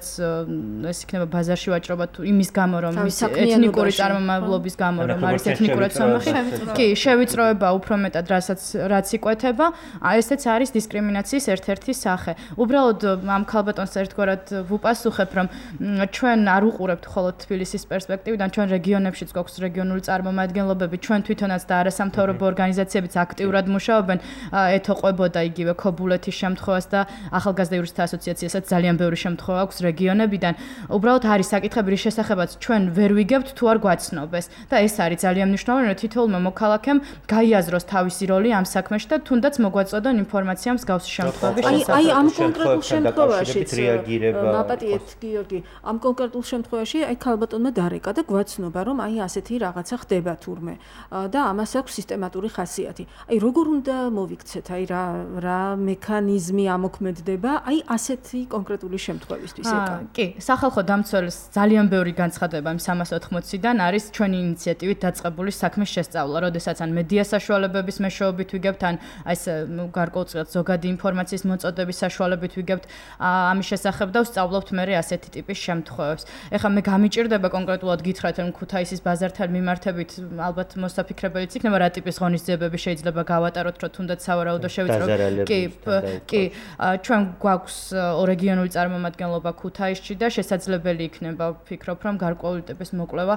ეს იქნება ბაზარში ვაჭრობა თუ იმის გამო რომ ის ეთნიკური წარმომავლობის გამო რომ არის ეთნიკურად სომეხი, კი, შევიწროება უფრო მეტად რაც იკვეთება, ესეც არის დისკრიმინაციის ერთ-ერთი სახე. უბრალოდ ამ ქალბატონს ერთგვარად ვუპასუხებ რომ ჩვენ არ უყურებთ მხოლოდ თბილისის პერსპექტივიდან ჩვენ რეგიონებშიც გვაქვს რეგიონული წარმომადგენლობები ჩვენ თვითონაც და არასამთავრობო ორგანიზაციებიც აქტიურად მუშაობენ ეთოყვებოდა იგივე ქობულეთის შემთხვევას და ახალგაზრდა იურისტთა ასოციაციასაც ძალიან ბევრი შემთხვევა აქვს რეგიონებიდან უბრალოდ არის საკითხები რის შესახებაც ჩვენ ვერ ვიგებთ თუ არ გვაცნობეს და ეს არის ძალიან მნიშვნელოვანი რომ თითოეულმა მოქალაქემ გაიაზროს თავისი როლი ამ საქმეში და თუნდაც მოგვაწოდონ ინფორმაცია მსგავსი შემთხვევების შესახებ აი ამ კონკრეტულ შემთხვევაში ნაპატიეთ გიორგი ამ კონკრეტულ შემთხვევაში აი ქალბატონმა დარეკა და გვაცნობა რომ აი ასეთი რაღაცა ხდება თურმე და ამას აქვს სისტემატური ხასიათი. აი როგორ უნდა მოვიქცეთ, აი რა მექანიზმი ამოქმედდება აი ასეთი კონკრეტული შემთხვევისთვის ეკა. კი, სახალხო დამცველს ძალიან ბევრი განცხადება იმ 380-დან არის ჩვენი ინიციატივით დაწყებული საქმის შესწავლა, როდესაც ან მედია საშუალებების მეშვეობით ვიგებთ, ან ეს გარკვეულწილად ზოგადი ინფორმაციის მოწოდების საშუალებით ვიგებთ ამის შესახებ და ვსწავლობთ მე ასეთი ტიპის შემთხვევებს. ეხლა მე გამიჭირდება კონკრეტულად გითხრათ რომ ქუთაისის ბაზართან მიმართებით ალბათ მოსაფიქრებელიც იქნება რა ტიპის ღონისძიებები შეიძლება გავატაროთ რომ თუნდაც სავარაუდო შევიწროთ კი ჩვენ გვაქვს რეგიონული წარმომადგენლობა ქუთაისში და შესაძლებელი იქნება ვფიქრობ რომ გარკვეული ტიპის მოკვლევა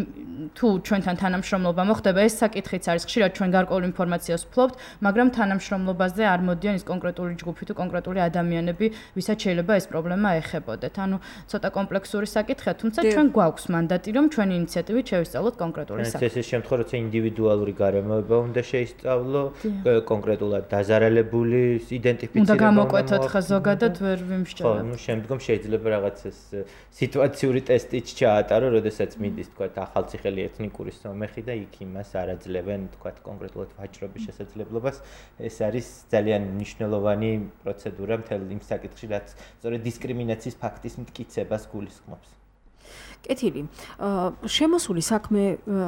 თუ ჩვენთან თანამშრომლობა მოხდება ეს საკითხიც არის ხშირად ჩვენ გარკვეულ ინფორმაციას ვფლობთ მაგრამ თანამშრომლობაზე არ მოდიან ის კონკრეტული ჯგუფი თუ კონკრეტული ადამიანები ვისაც შეიძლება ეს პრობლემა ეხებოდეთ ანუ ცოტა კომპლექსური საკითხია თუმცა ჩვენ გვაქვს მანდატი რომ ჩვენი ინიციატივით შევისწავლოთ კონკრეტული საკითხი. ეს შემთხვევა როცა ინდივიდუალური გარემოება უნდა შეისწავლო, კონკრეტულად დაზარალებული იდენტიფიცირება უნდა გამოკვეთოთ ხა ზოგადად ვერ ვიმსჯელებ. ხო, შემდგომ შეიძლება რაღაც ეს სიტუაციური ტესტიც ჩაატარო, როდესაც მიდის თქვა ახალციხელი ეთნიკური სომეხი და იქ იმას არ აძლევენ თქვა კონკრეტულად ვაჭრობის შესაძლებლობას. ეს არის ძალიან მნიშვნელოვანი პროცედურა მთელ იმ საკითხში, რაც სწორედ დისკრიმინაციის ფაქტის მტკიცებას გულისხმობს. კეთილი. შემოსული საქმე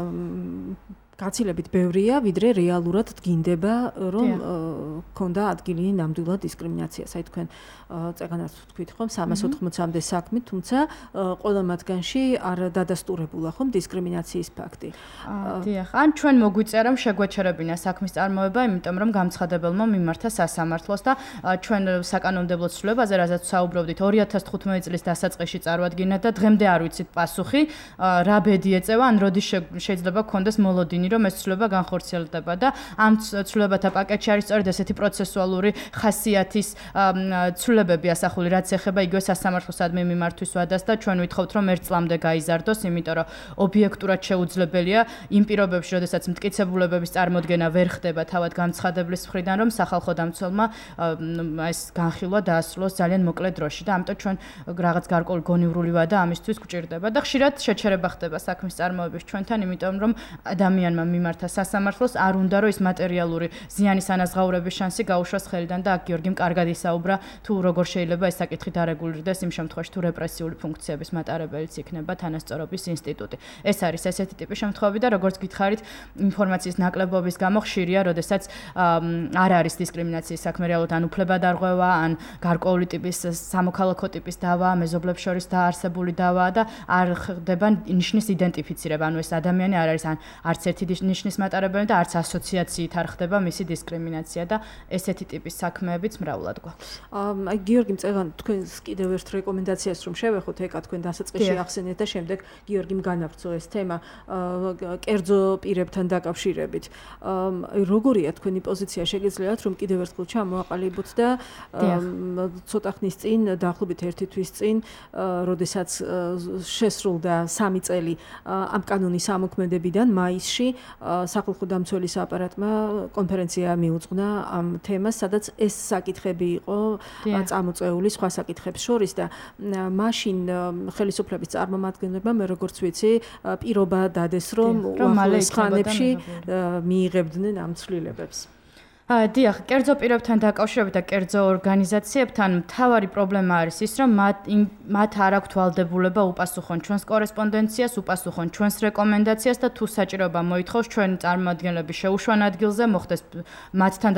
გაცილებით ბევრია, ვიდრე რეალურად დგინდება, რომ ქონდა ადგილი ნამდვილად დისკრიმინაციას. აი თქვენ წეგანაც თქვით ხომ 380-მდე საქმე, თუმცა ყველა მათგანში არ დადასტურებულა ხომ დისკრიმინაციის ფაქტი. დიახ, ან ჩვენ მოგვიწერა რომ შეგვეჩერებინა საქმის წარმოება, იმიტომ რომ გამცხადებელმა მიმართა სასამართლოს და ჩვენ საკანონმდებლო ცვლილებაზე, რაზეც საუბრობდით 2015 წლის დასაწყისში წარვადგინა და დღემდე არ ვიცით პასუხი, რა ბედი ეწევა, ან როდის შეიძლება გქონდეს მოლოდინი რომ ეს ცვლილება განხორციელდება და ამ ცვლილებათა პაკეტში არის სწორედ ესეთი პროცესუალური ხასიათის ცვლილებები ასახული, რაც ეხება იგივე სასამართლოსადმი მიმართვის ვადას და ჩვენ ვითხოვთ რომ 1 წლამდე გაიზარდოს, იმიტომ რომ ობიექტურად შეუძლებელია იმ პირობებში, როდესაც მტკიცებულებების წარმოდგენა ვერ ხდება თავად გამცხადებლის მხრიდან, რომ სახალხო დამცველმა ეს განხილვა დაასრულოს ძალიან მოკლე დროში და ამიტომ ჩვენ რაღაც გარკვეული გონივრული ვადა ამისთვის გვჭირდება და ხშირად შეჩერება ხდება საქმის წარმოების ჩვენთან, იმიტომ რომ ადამიანმა მიმართა სასამართლოს არ უნდა რომ ის მატერიალური ზიანის ანაზღაურების შანსი გაუშვას ხელიდან და აქ გიორგიმ კარგად ისაუბრა თუ როგორ შეიძლება ეს საკითხი დარეგულირდეს იმ შემთხვევაში თუ რეპრესიული ფუნქციების მატარებელიც იქნება თანასწორობის ინსტიტუტი. ეს არის ესეთი ტიპის შემთხვევები და როგორც გითხარით ინფორმაციის ნაკლებობის გამო ხშირია, როდესაც არ არის დისკრიმინაციის საქმე რეალურად ან უფლებადარღვევა, ან გარკვეული ტიპის სამოქალაქო ტიპის დავა, მეზობლებს შორის დაარსებული დავა და არ ხდება ნიშნის იდენტიფიცირება. ანუ ეს ადამიანი არ არის ან არც ერთი ერთი ნიშნის მატარებელი და არც ასოციაციით არ ხდება მისი დისკრიმინაცია და ესეთი ტიპის საქმეებიც მრავლად გვაქვს. აი გიორგი მწეგან თქვენს კიდევ ერთ რეკომენდაციას რომ შევეხოთ ეკა თქვენ დასაწყისში ახსენეთ და შემდეგ გიორგიმ განავრცო ეს თემა კერძო პირებთან დაკავშირებით. როგორია თქვენი პოზიცია შეგიძლიათ რომ კიდევ ერთხელ ჩამოაყალიბოთ და ცოტა ხნის წინ დაახლოებით 1 თვის წინ როდესაც შესრულდა 3 წელი ამ კანონის ამოქმედებიდან მაისში სახალხო დამცველის აპარატმა კონფერენცია მიუძღვნა ამ თემას, სადაც ეს საკითხები იყო წამოწეული სხვა საკითხებს შორის და მაშინ ხელისუფლების წარმომადგენლებმა მე როგორც ვიცი პირობა დადეს რომ უახლოეს ხანებში მიიღებდნენ ამ ცვლილებებს. დიახ, კერძო პირებთან დაკავშირებით და კერძო ორგანიზაციებთან მთავარი პრობლემა არის ის, რომ მათ არ აქვთ ვალდებულება უპასუხონ ჩვენს კორესპონდენციას, უპასუხონ ჩვენს რეკომენდაციას და თუ საჭიროება მოითხოვს ჩვენ წარმომადგენლების შეუშვან ადგილზე მოხდეს მათთან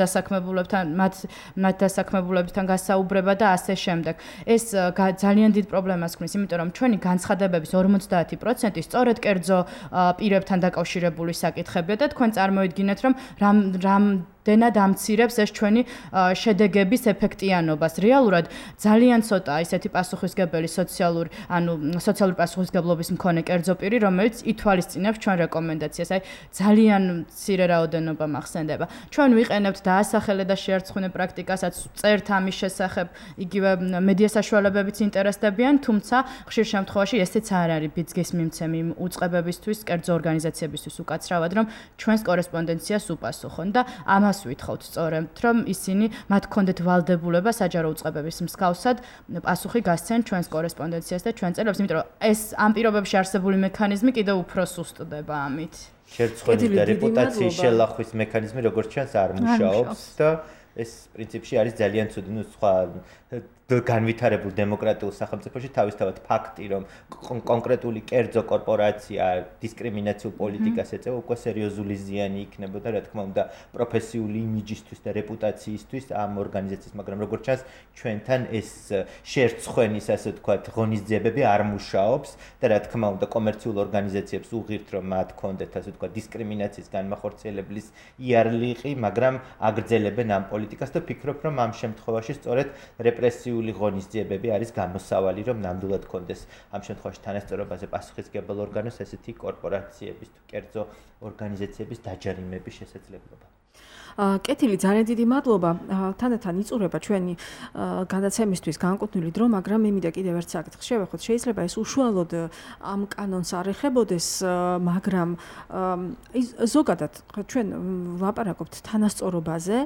დასაქმებულებთან გასაუბრება და ასე შემდეგ. ეს ძალიან დიდ პრობლემას ქმნის, იმიტომ რომ ჩვენი განცხადებების 50% სწორედ კერძო პირებთან დაკავშირებული საკითხებია და თქვენ წარმოიდგინეთ, რომ დენად ამცირებს ეს ჩვენი შედეგების ეფექტიანობას. რეალურად ძალიან ცოტა ისეთი პასუხისგებელი სოციალური პასუხისგებლობის მქონე კერძო პირი, რომელიც ითვალისწინებს ჩვენ რეკომენდაციას. აი ძალიან მცირე რაოდენობა მახსენდება. ჩვენ ვიყენებთ დაასახელე და შეერწყვნე პრაქტიკასაც წერთ ამის შესახებ, იგივე მედია საშუალებებიც ინტერესდებიან, თუმცა ხშირ შემთხვევაში ესეც არ არის ბიძგის მიმცემი უწყებებისთვის, კერძო ორგანიზაციებისთვის უკაცრავად, რომ ჩვენს კორესპონდენციას უპასუხონ და ამას ვითხოვთ სწორედ, რომ ისინი მათ კონდეთ ვალდებულება საჯარო უწყებების მსგავსად პასუხი გასცენ ჩვენს კორესპონდენციას და ჩვენ წერილებს, იმიტომ რომ ეს ამ პირობებში არსებული მექანიზმი კიდევ უფრო სუსტდება ამით. შერწყმის და რეპუტაციის შელახვის მექანიზმი როგორც ჩანს არ მუშაობს და ეს პრინციპში არის ძალიან ცუდი, სხვა განვითარებულ დემოკრატიულ სახელმწიფოში თავისთავად ფაქტი, რომ კონკრეტული კერძო კორპორაცია დისკრიმინაციულ პოლიტიკას ეწევა, უკვე სერიოზული ზიანი იქნებოდა, რა თქმა უნდა, პროფესიული იმიჯისთვის და რეპუტაციისთვის ამ ორგანიზაციის, მაგრამ როგორც ჩანს, ჩვენთან ეს შერწყმის, ასე ვთქვათ, ღონისძიებები არ მუშაობს და რა თქმა უნდა, კომერციულ ორგანიზაციებს უღირთ, რომ მათ კონდეთ, ასე ვთქვათ, დისკრიმინაციის განმახორციელებლის იარლიყი, მაგრამ აგრძელებენ ამ პოლიტიკას და ფიქრობ, რომ ამ შემთხვევაში სწორედ რეპრესიული ღონისძიებები არის გამოსავალი, რომ ნამდვილად კონდეს ამ შემთხვევაში თანასწორობაზე პასუხისმგებელ ორგანოს ესეთი კორპორაციების თუ კერძო ორგანიზაციების დაჯარიმების შესაძლებლობა. კეთილი, ძალიან დიდი მადლობა. თანდათან იწურება ჩვენი განაცემისთვის განკუთვნილი დრო, მაგრამ მე მინდა კიდევ ერთ საკითხს შევეხოთ. შეიძლება ეს უშუალოდ ამ კანონს არ ეხებოდეს, მაგრამ ზოგადად ჩვენ ვლაპარაკობთ თანასწორობაზე.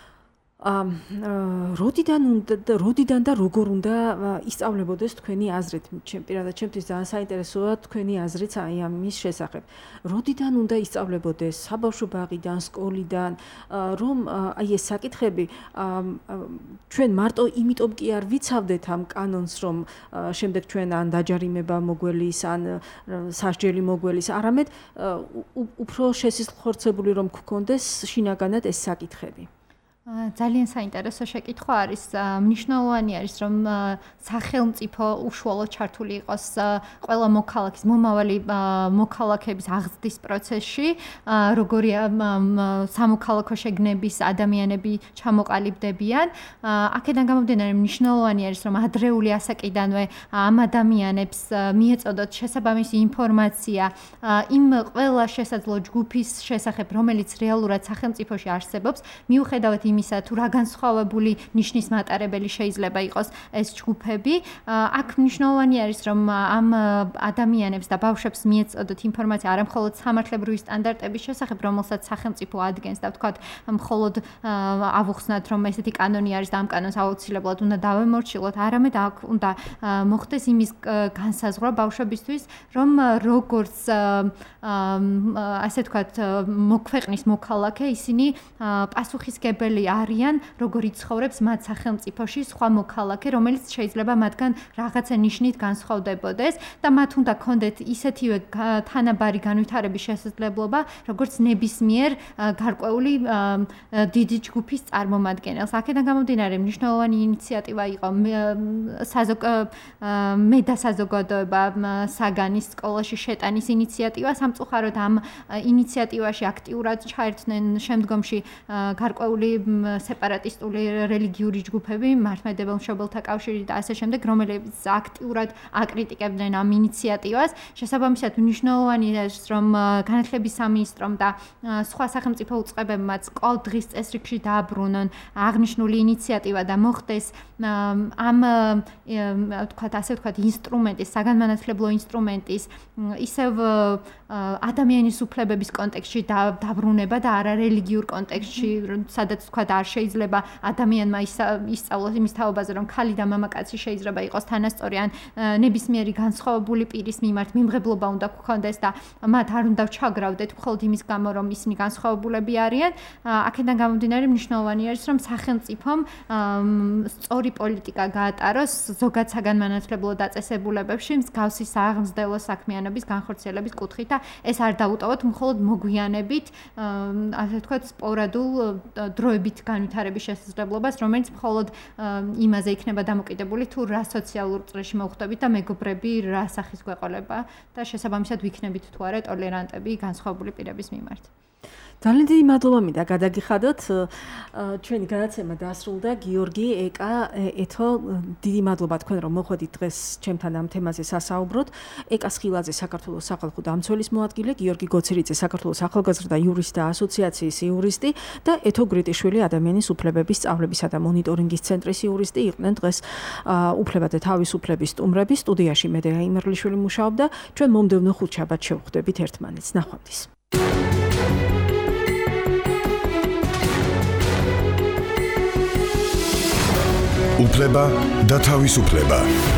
როდიდან და როგორ უნდა ისწავლებოდეს თქვენი აზრით? პირადად ჩემთვის ძალიან საინტერესოა თქვენი აზრიც აი ამის შესახებ. როდიდან უნდა ისწავლებოდეს? საბავშვო ბაღიდან, სკოლიდან, რომ აი ეს საკითხები ჩვენ მარტო იმიტომ კი არ ვიცავდეთ ამ კანონს, რომ შემდეგ ჩვენ ან დაჯარიმება მოგველის, ან სასჯელი მოგველის, არამედ უფრო შესიზღვრებული რომ გქონდეს შინაგანად ეს საკითხები. ძალიან საინტერესო შეკითხვა არის. მნიშვნელოვანი არის, რომ სახელმწიფო უშუალოდ ჩართული იყოს ყველა მოქალაქის, მომავალი მოქალაქეების აღზრდის პროცესში, როგორია სამოქალაქო შეგნების ადამიანები ჩამოყალიბდებიან. აქედან გამომდინარე, მნიშვნელოვანი არის, რომ ადრეული ასაკიდანვე ამ ადამიანებს მიეწოდოთ შესაბამისი ინფორმაცია იმ ყველა შესაძლო ჯგუფის შესახებ, რომელიც რეალურად სახელმწიფოში არსებობს, მიუხედავად იმისა, თუ რა განსხვავებული ნიშნის მატარებელი შეიძლება იყოს ეს ჯგუფები. აქ მნიშვნელოვანი არის, რომ ამ ადამიანებს და ბავშვებს მიეწოდოთ ინფორმაცია არა მხოლოდ სამართლებრივი სტანდარტების შესახებ, რომელსაც სახელმწიფო ადგენს და ვთქვათ, მხოლოდ ავუხსნათ, რომ ესეთი კანონი არის და ამ კანონს აუცილებლად უნდა დავემორჩილოთ, არამედ აქ უნდა მოხდეს იმის განსაზღვრა ბავშვებისთვის, რომ როგორც ასე ვთქვათ, მოქვეყნის მოქალაქე, ისინი პასუხისგებელი არიან, როგორ იცხოვრებს მათ სახელმწიფოში სხვა მოქალაქე, რომელიც შეიძლება მათგან რაღაცა ნიშნით განსხვავდებოდეს და მათ უნდა ქონდეთ ისეთივე თანაბარი განვითარების შესაძლებლობა, როგორც ნებისმიერ გარკვეული დიდი ჯგუფის წარმომადგენელს. აქედან გამომდინარე, მნიშვნელოვანი ინიციატივა იყო მე და საზოგადოება საგანის სკოლაში შეტანის ინიციატივა. სამწუხაროდ ამ ინიციატივაში აქტიურად ჩაერთნენ შემდგომში გარკვეული სეპარატისტული რელიგიური ჯგუფები, მართლმადიდებელ მშობელთა კავშირი და ასე შემდეგ, რომლებიც აქტიურად აკრიტიკებდნენ ამ ინიციატივას. შესაბამისად, მნიშვნელოვანია, რომ განათლების სამინისტრომ და სხვა სახელმწიფო უწყებებმაც ყოველდღის წესრიგში დააბრუნონ აღნიშნული ინიციატივა და მოხდეს ამ ინსტრუმენტის, საგანმანათლებლო ინსტრუმენტის ისევ ადამიანის უფლებების კონტექსტში დაბრუნება და არა რელიგიურ კონტექსტში, სადაც არ შეიძლება ადამიანმა ისწავლოს იმის თაობაზე, რომ ქალი და მამაკაცი შეიძლება იყოს თანასწორი ან ნებისმიერი განსხვავებული პირის მიმართ მიმღებლობა უნდა გქონდეს და მათ არ უნდა ჩაგრავდეთ მხოლოდ იმის გამო, რომ ისინი განსხვავებულები არიან. აქედან გამომდინარე, მნიშვნელოვანი არის, რომ სახელმწიფომ სწორი პოლიტიკა გაატაროს ზოგად საგანმანათლებლო დაწესებულებებში მსგავსი სააღმზრდელო საქმიანობის განხორციელების კუთხით და ეს არ დაუტოვოთ მხოლოდ მოგვიანებით, ასე ვთქვათ, სპორადულ დროებით განვითარების შესაძლებლობას, რომელიც მხოლოდ იმაზე იქნება დამოკიდებული, თუ რა სოციალურ წრეში მოვხვდებით და მეგობრები რა სახის გვეყოლება და შესაბამისად ვიქნებით თუ არა ტოლერანტები განსხვავებული პირების მიმართ. ძალიან დიდი მადლობა მინდა გადაგიხადოთ. ჩვენი გადაცემა დასრულდა. გიორგი, ეკა, ეთო, დიდი მადლობა თქვენ რომ მოხვედით დღეს ჩემთან ამ თემაზე სასაუბროთ. ეკა სხილაძე, საქართველოს სახალხო დამცველის მოადგილე, გიორგი გოცირიძე, საქართველოს ახალგაზრდა იურისტთა ასოციაციის იურისტი და ეთო გრიტიშვილი, ადამიანის უფლებების სწავლებისა და მონიტორინგის ცენტრის იურისტი იყვნენ დღეს უფლება და თავისუფლების სტუმრები. სტუდიაში მედეა იმერლიშვილი მუშაობდა. ჩვენ მომდევნო ხუთშაბათს შევხვდებით ერთმანეთს. ნახვამდის. უფლება და თავისუფლება.